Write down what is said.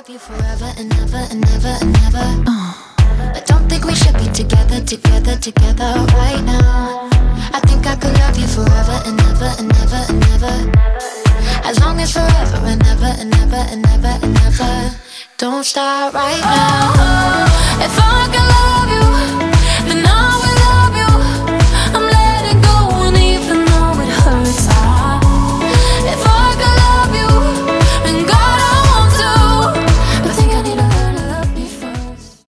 you forever and ever and ever and ever. I don't think we should be together, together, together right now. I think I could love you forever and ever and ever and ever. As long as forever and ever and ever and ever and ever. Don't start right now. If